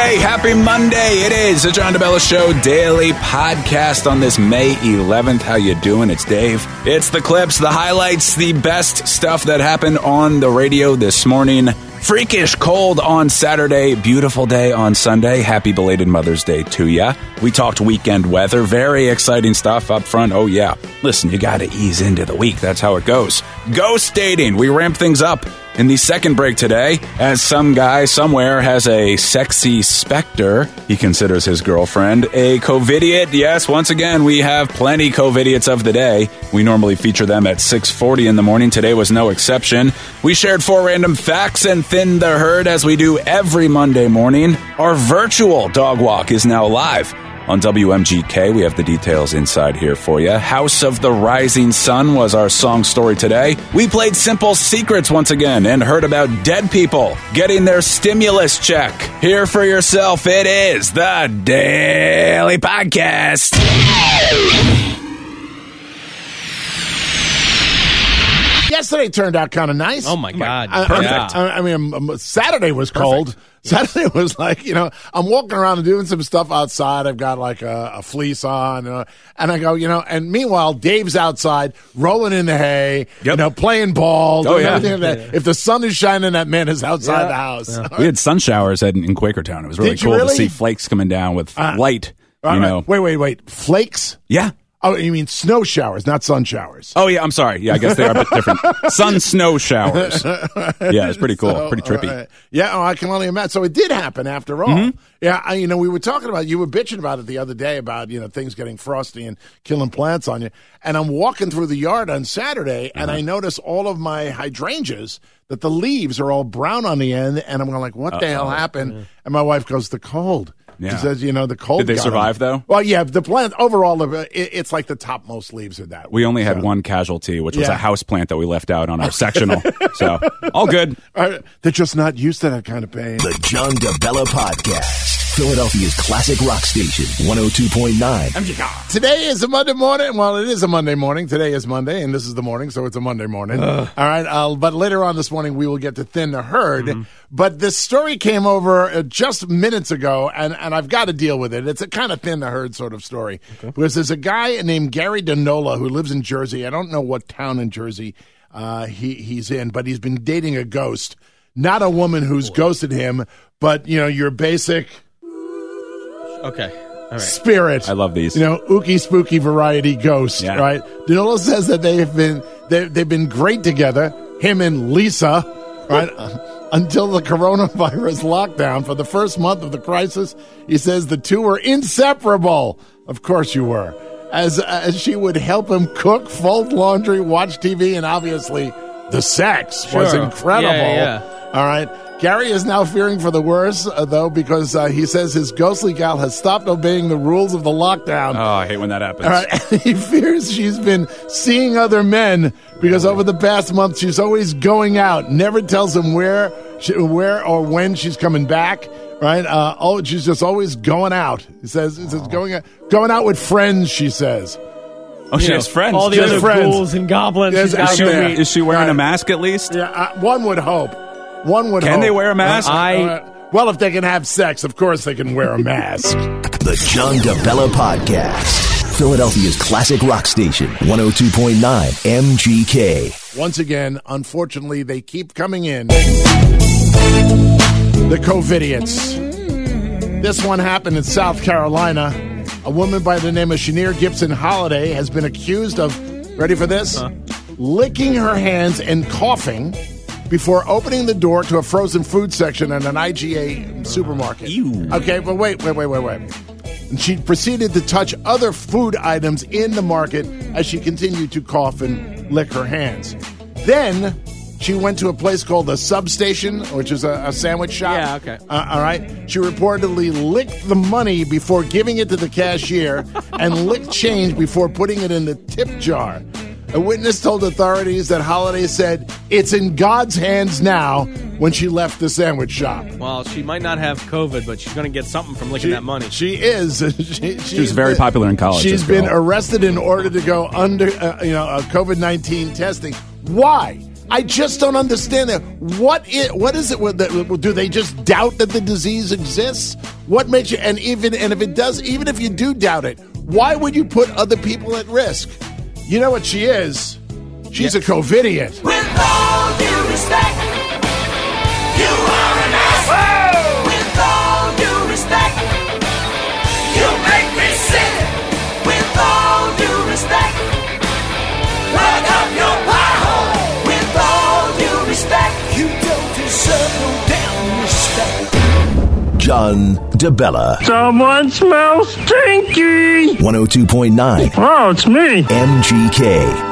Monday. Happy Monday. It is the John DeBella Show daily podcast on this May 11th. How you doing? It's Dave. It's the clips, the highlights, the best stuff that happened on the radio this morning. Freakish cold on Saturday, beautiful day on Sunday. Happy belated Mother's Day to ya. We talked weekend weather, very exciting stuff up front. Oh yeah, listen, you gotta ease into the week. That's how it goes. Ghost dating. We ramp things up in the second break today, as some guy somewhere has a sexy specter he considers his girlfriend. A COVIDiot. Yes, once again, we have plenty COVIDiots of the day. We normally feature them at 6:40 in the morning. Today was no exception. We shared 4 random facts and thinned the herd as we do every Monday morning. Our virtual dog walk is now live on WMGK. We have the details inside here for you. House of the Rising Sun was our song story today. We played Simple Secrets once again and heard about dead people getting their stimulus check. Hear for yourself. It is the Daily Podcast. Yesterday turned out kind of nice. Oh, my God. Perfect. I mean, Saturday was cold. Saturday was like, I'm walking around and doing some stuff outside. I've got like a fleece on, and I go, and meanwhile, Dave's outside rolling in the hay, playing ball. Oh, yeah. Everything like that. If the sun is shining, that man is outside the house. Yeah. We had sun showers in Quakertown. It was really cool to see flakes coming down with light, Wait. Flakes? Yeah. Oh, you mean snow showers, not sun showers. Oh, yeah, I'm sorry. Yeah, I guess they are a bit different. Sun-snow showers. Yeah, it's pretty cool. Pretty trippy. I can only imagine. So it did happen after all. Mm-hmm. Yeah, we were talking about, you were bitching about it the other day about, things getting frosty and killing plants on you. And I'm walking through the yard on Saturday, and I notice all of my hydrangeas, that the leaves are all brown on the end. And I'm going like, what the hell happened? Yeah. And my wife goes, the cold. Yeah. She says, the cold. Did they survive, though? Well, yeah, the plant, overall, it's like the topmost leaves are that way. We only had one casualty, which was a house plant that we left out on our sectional. So, all good. They're just not used to that kind of pain. The John DeBella Podcast. Philadelphia's classic rock station, 102.9. Today is a Monday morning. Well, it is a Monday morning. Today is Monday, and this is the morning, so it's a Monday morning. All right, but later on this morning, we will get to thin the herd. Mm-hmm. But this story came over just minutes ago, and I've got to deal with it. It's a kind of thin the herd sort of story. Okay. Because there's a guy named Gary Danola who lives in Jersey. I don't know what town in Jersey he's in, but he's been dating a ghost. Not a woman who's ghosted him, but, your basic... Okay. All right. Spirit. I love these. Ookie spooky variety ghost, right? Danola says that they've been great together, him and Lisa, right? Until the coronavirus lockdown. For the first month of the crisis, he says the two were inseparable. Of course you were. As she would help him cook, fold laundry, watch TV, and obviously the sex was incredible. Yeah. All right. Gary is now fearing for the worst, though, because he says his ghostly gal has stopped obeying the rules of the lockdown. Oh, I hate when that happens. All right. He fears she's been seeing other men because over the past month she's always going out, never tells him where or when she's coming back. Right? She's just always going out. He says going out with friends, she says. Oh, she has friends. All the other ghouls and goblins. Is she wearing a mask at least? Yeah, one would hope. Can they wear a mask? Well, if they can have sex, of course they can wear a mask. The John DeBella Podcast. Philadelphia's classic rock station, 102.9 MGK. Once again, unfortunately, they keep coming in. The COVIDiots. This one happened in South Carolina. A woman by the name of Shanier Gibson Holiday has been accused of, ready for this? Licking her hands and coughing before opening the door to a frozen food section at an IGA supermarket. Ew. Okay, but wait. And she proceeded to touch other food items in the market as she continued to cough and lick her hands. Then she went to a place called the Substation, which is a sandwich shop. Yeah, okay. All right. She reportedly licked the money before giving it to the cashier and licked change before putting it in the tip jar. A witness told authorities that Holiday said it's in God's hands now when she left the sandwich shop. Well, she might not have COVID, but she's going to get something from licking that money. She is. She was very popular in college. She's been arrested in order to go under COVID-19 testing. Why? I just don't understand that. What is it? Do they just doubt that the disease exists? What makes you? And if it does, even if you do doubt it, why would you put other people at risk? You know what she is? She's a COVIDiot. With all due respect, you are an ass. With all due respect, you make me sick. With all due respect, plug up your pie hole. With all due respect, you don't deserve no damn respect. John DeBella. Someone smells stinky. 102.9 Oh, it's me. MGK.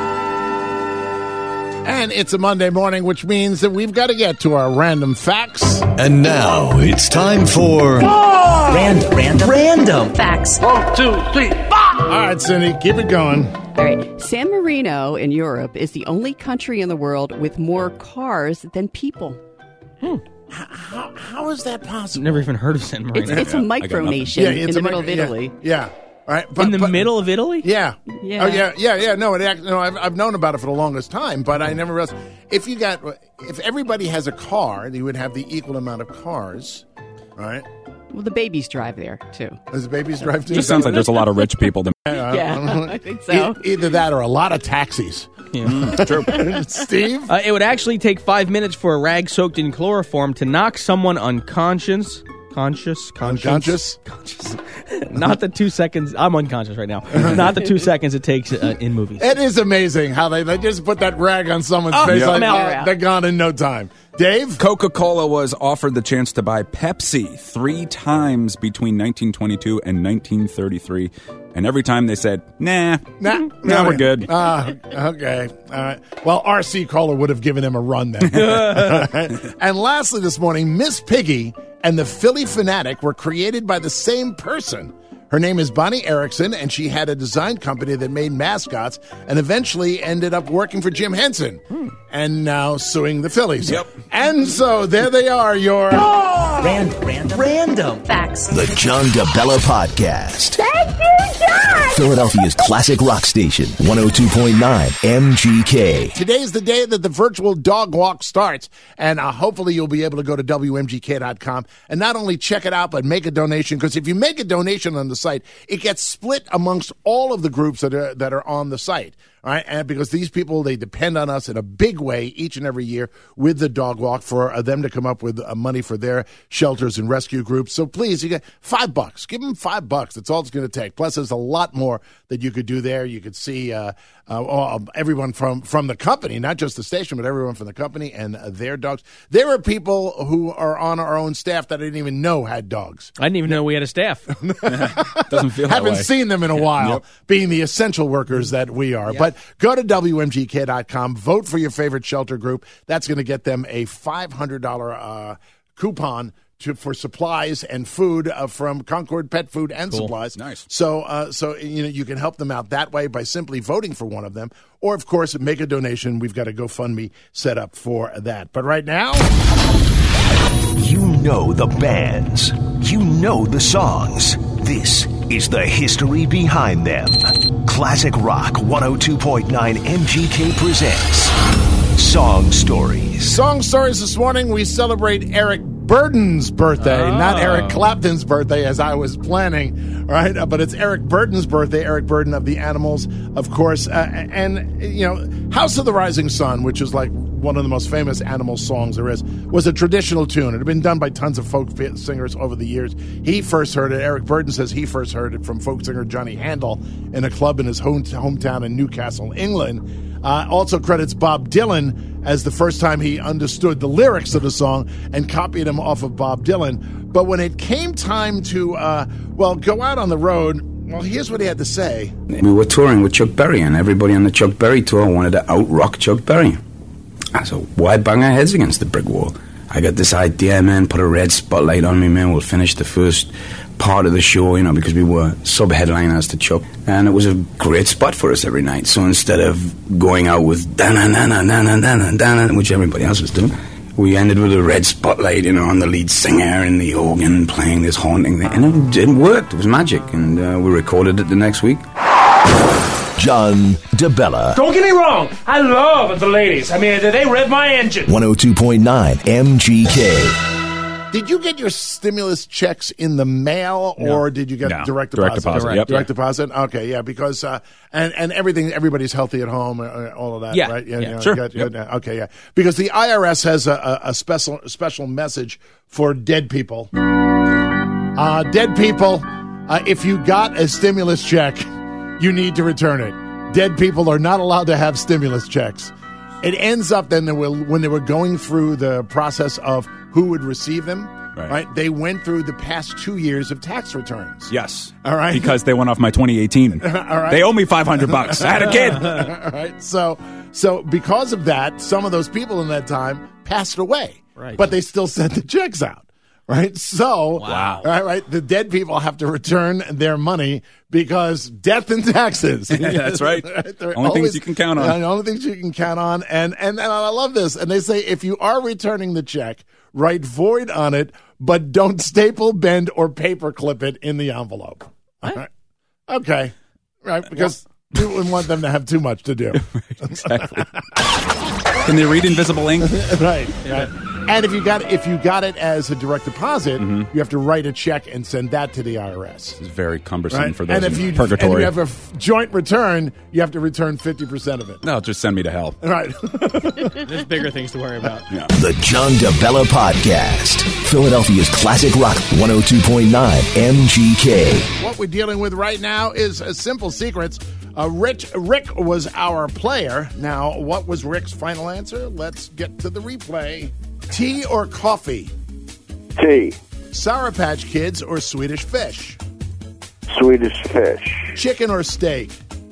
And it's a Monday morning, which means that we've got to get to our random facts. And now it's time for Random facts. 1, 2, 3, 4. All right, Cindy, keep it going. All right. San Marino in Europe is the only country in the world with more cars than people. How is that possible? Never even heard of San Marino. It's a micronation in the middle of Italy. Yeah. Right. In the middle of Italy? Yeah. Yeah. Oh, yeah. No, I've known about it for the longest time, but I never realized if everybody has a car, you would have the equal amount of cars, right? Well, the babies drive there, too. Does the babies drive too? Just sounds like there's a lot of rich people. Yeah, I think so. Either that or a lot of taxis. True. Steve? It would actually take 5 minutes for a rag soaked in chloroform to knock someone unconscious. Conscious. Not the 2 seconds. I'm unconscious right now. Not the 2 seconds it takes in movies. It is amazing how they just put that rag on someone's face. yeah. Like, I'm out. they're gone in no time. Dave? Coca-Cola was offered the chance to buy Pepsi 3 times between 1922 and 1933. And every time they said, nah, we're good. Okay. All right. Well, R.C. Cola would have given him a run then. And lastly this morning, Miss Piggy and the Philly Fanatic were created by the same person. Her name is Bonnie Erickson, and she had a design company that made mascots and eventually ended up working for Jim Henson and now suing the Phillies. Yep. And so there they are, your Random facts. the John DeBella Podcast. Thank you, John. Philadelphia's classic rock station, 102.9 MGK. Today's the day that the virtual dog walk starts, and hopefully you'll be able to go to WMGK.com and not only check it out, but make a donation, because if you make a donation on the site, it gets split amongst all of the groups that are on the site. All right, and because these people, they depend on us in a big way each and every year with the dog walk for them to come up with money for their shelters and rescue groups. So please, you get $5. Give them $5. That's all it's going to take. Plus, there's a lot more that you could do there. You could see everyone from the company, not just the station, but everyone from the company and their dogs. There are people who are on our own staff that I didn't even know had dogs. I didn't even know we had a staff. Doesn't feel that way. Haven't seen them in a while, being the essential workers that we are. But go to WMGK.com, vote for your favorite shelter group. That's going to get them a $500 coupon for supplies and food from Concord Pet Food and Supplies. Nice. So you can help them out that way by simply voting for one of them. Or, of course, make a donation. We've got a GoFundMe set up for that. But right now... You know the bands. You know the songs. This is the history behind them. Classic Rock 102.9 MGK presents Song Stories. Song Stories this morning, we celebrate Eric Burdon's birthday, not Eric Clapton's birthday as I was planning, right? But it's Eric Burdon's birthday, Eric Burdon of the Animals, of course. And, House of the Rising Sun, which is like one of the most famous Animals songs there is, was a traditional tune. It had been done by tons of folk singers over the years. He first heard it. Eric Burdon says he first heard it from folk singer Johnny Handel in a club in his hometown in Newcastle, England. Also credits Bob Dylan as the first time he understood the lyrics of the song and copied them off of Bob Dylan. But when it came time to, go out on the road, well, here's what he had to say. We were touring with Chuck Berry, and everybody on the Chuck Berry tour wanted to out-rock Chuck Berry. So why bang our heads against the brick wall? I got this idea, man, put a red spotlight on me, man. We'll finish the first part of the show, because we were sub-headliners to Chuck. And it was a great spot for us every night. So instead of going out with da-na-na-na-na-na-na-na, which everybody else was doing, we ended with a red spotlight, on the lead singer and the organ playing this haunting thing. And it worked. It was magic. And we recorded it the next week. John DeBella. Don't get me wrong. I love the ladies. I mean, they rev my engine. 102.9 MGK. Did you get your stimulus checks in the mail, or did you get direct deposit? Direct deposit, yep. Direct deposit? Okay, yeah, because, and everything, everybody's healthy at home, all of that, Yeah. right? Yeah. Sure. Okay, yeah. Because the IRS has a special message for dead people. Dead people, if you got a stimulus check, you need to return it. Dead people are not allowed to have stimulus checks. It ends up then when they were going through the process of who would receive them, right? They went through the past 2 years of tax returns. Yes. All right. Because they went off my 2018. All right. They owe me $500. I had a kid. All right. So because of that, some of those people in that time passed away. Right. But they still sent the checks out. Right. So, right. The dead people have to return their money because death and taxes. Yeah, that's right. Only things you can count on. The only things you can count on. And I love this. And they say if you are returning the check, write void on it, but don't staple, bend, or paper clip it in the envelope. All right. Okay. Right. Because you wouldn't want them to have too much to do. Exactly. Can they read invisible ink? Right. And if you got it as a direct deposit, you have to write a check and send that to the IRS. It's very cumbersome Right? for those and if in you purgatory. have a joint return, you have to return 50% of it. No, just send me to hell. Right. There's bigger things to worry about. Yeah. The John DeBella Podcast. Philadelphia's classic rock 102.9 MGK. What we're dealing with right now is simple secrets. Rick was our player. Now, what was Rick's final answer? Let's get to the replay. Tea or coffee? Tea. Sour Patch Kids or Swedish Fish? Swedish Fish. Chicken or steak?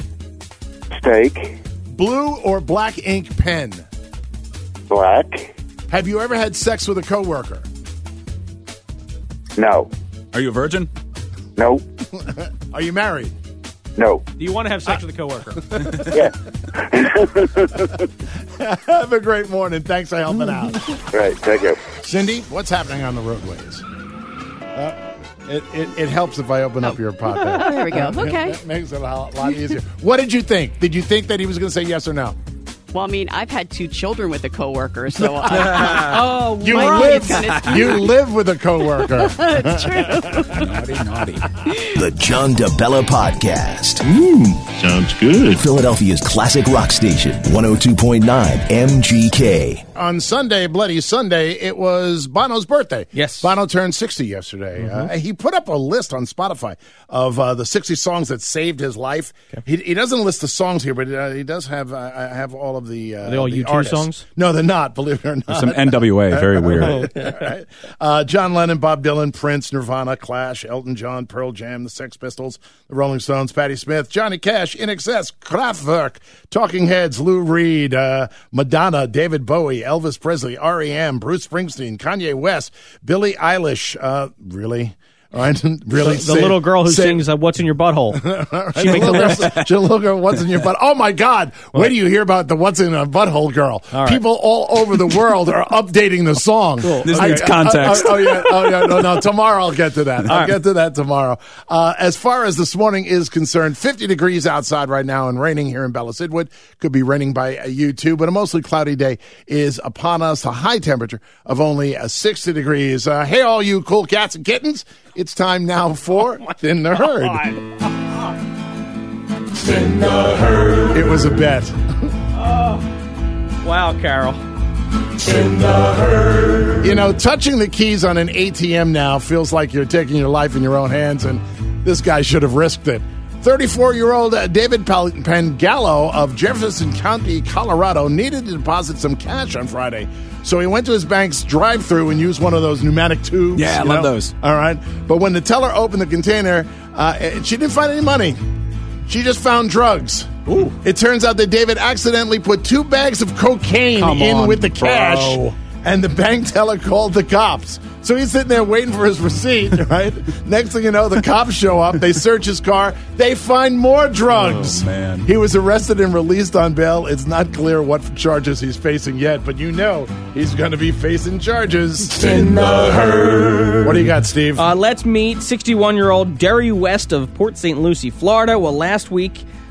Steak. Blue or black ink pen? Black. Have you ever had sex with a coworker? No. Are you a virgin? No. Are you married? No. Do you want to have sex with a coworker? Yeah. Have a great morning. Thanks for helping out. Right. Thank you. Cindy, what's happening on the roadways? It helps if I open up your podcast. There we go. Okay. It makes it a lot easier. What did you think? Did you think that he was going to say yes or no? Well, I mean, I've had 2 children with a coworker, so You my live. kid's gonna- You live with a coworker. it's true. Naughty. The John DeBella Podcast. Sounds good. Philadelphia's classic rock station 102.9 MGK. On Sunday, Bloody Sunday, it was Bono's birthday. Yes. Bono turned 60 yesterday. He put up a list on Spotify of the 60 songs that saved his life. Okay. He doesn't list the songs here, but he does have all of the Are they all the U2 artists. songs? No, they're not, believe it or not. Some NWA. Very weird. Right. John Lennon, Bob Dylan, Prince, Nirvana, Clash, Elton John, Pearl Jam, the Sex Pistols, the Rolling Stones, Patti Smith, Johnny Cash, INXS, Kraftwerk, Talking Heads, Lou Reed, Madonna, David Bowie, Elvis Presley, R.E.M., Bruce Springsteen, Kanye West, Billie Eilish. Really? All right, really. The little girl who sings "What's in Your Butthole." She makes a list. The little girl, "What's in Your Butt?" Oh my God! Where do you hear about the "What's in a Butthole" girl? All right. People all over the world are updating the song. Cool. This needs context. Oh yeah. No. Tomorrow I'll get to that. I'll get to that tomorrow. As far as this morning is concerned, 50 degrees outside right now and raining here in Bella Sidwood. Could be raining by you too, but a mostly cloudy day is upon us. A high temperature of only 60 degrees. Hey, all you cool cats and kittens! It's time now for Thin the Herd. Thin the Herd. It was a bet. Wow, Carol. Thin the Herd. You know, touching the keys on an ATM now feels like you're taking your life in your own hands, and this guy should have risked it. 34-year-old David Pangallo of Jefferson County, Colorado, needed to deposit some cash on Friday. So he went to his bank's drive-thru and used one of those pneumatic tubes. Yeah, I love those. All right. But when the teller opened the container, she didn't find any money. She just found drugs. Ooh. It turns out that David accidentally put 2 bags of cocaine with the cash, and the bank teller called the cops. So he's sitting there waiting for his receipt, right? Next thing you know, the cops show up. They search his car. They find more drugs. Oh, man. He was arrested and released on bail. It's not clear what charges he's facing yet, but you know he's going to be facing charges. In the Herd. What do you got, Steve? Let's meet 61-year-old Derry West of Port St. Lucie, Florida. Well, last week,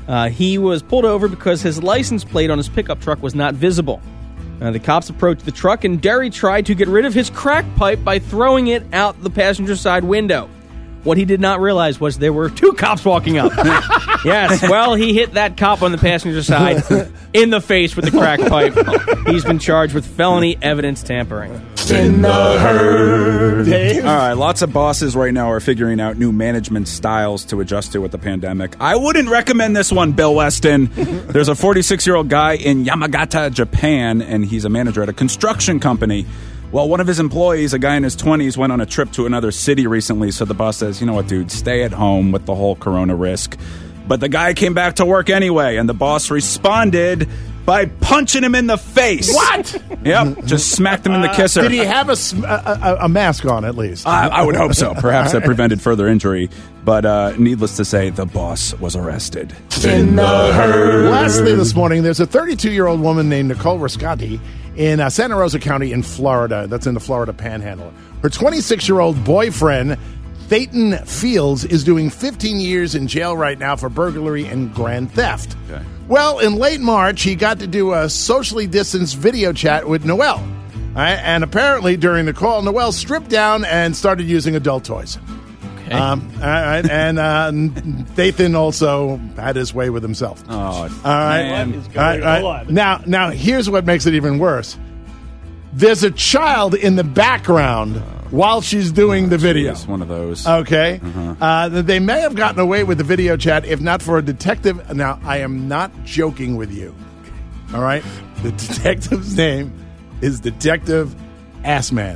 He was pulled over because his license plate on his pickup truck was not visible. The cops approached the truck, and Derry tried to get rid of his crack pipe by throwing it out the passenger side window. What he did not realize was there were 2 cops walking up. Yes, well, he hit that cop on the passenger side in the face with the crack pipe. He's been charged with felony evidence tampering. In the herd. Dave? All right, lots of bosses right now are figuring out new management styles to adjust to with the pandemic. I wouldn't recommend this one, Bill Weston. There's a 46-year-old guy in Yamagata, Japan, and he's a manager at a construction company. Well, one of his employees, a guy in his 20s, went on a trip to another city recently, so the boss says, you know what, dude, stay at home with the whole corona risk. But the guy came back to work anyway, and the boss responded by punching him in the face. What? Yep, just smacked him in the kisser. Did he have a mask on at least? I would hope so. Perhaps that prevented further injury. But needless to say, the boss was arrested. In the herd. Lastly this morning, there's a 32-year-old woman named Nicole Riscati in Santa Rosa County in Florida. That's in the Florida Panhandle. Her 26-year-old boyfriend, Thayton Fields, is doing 15 years in jail right now for burglary and grand theft. Okay. Well, in late March, he got to do a socially distanced video chat with Noelle. All right? And apparently, during the call, Noelle stripped down and started using adult toys. Okay. All right, and Thayton also had his way with himself. Oh, all right. man. All right. Now, here's what makes it even worse. There's a child in the background while she's doing the video. Geez, one of those. Okay. They may have gotten away with the video chat if not for a detective. Now, I am not joking with you. All right? The detective's name is Detective Assman.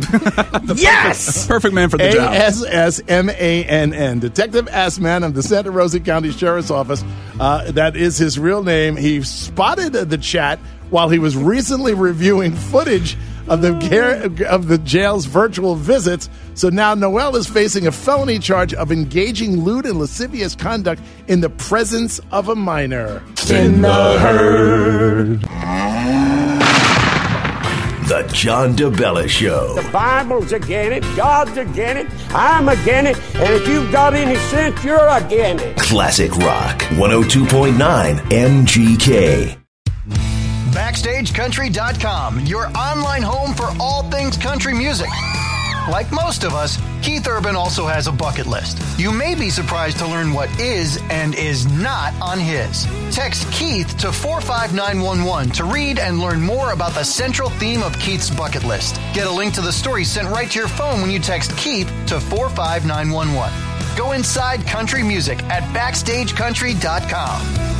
Yes! Perfect man for the job. Assmann. Detective Assman of the Santa Rosa County Sheriff's Office. That is his real name. He spotted the chat while he was recently reviewing footage of the jail's virtual visits. So now Noelle is facing a felony charge of engaging lewd and lascivious conduct in the presence of a minor. In the herd. The John DeBella Show. The Bible's against it, God's against it, I'm against it, and if you've got any sense, you're against it. Classic Rock 102.9 MGK. BackstageCountry.com, your online home for all things country music. Like most of us, Keith Urban also has a bucket list. You may be surprised to learn what is and is not on his. Text Keith to 45911 to read and learn more about the central theme of Keith's bucket list. Get a link to the story sent right to your phone when you text Keith to 45911. Go inside country music at BackstageCountry.com.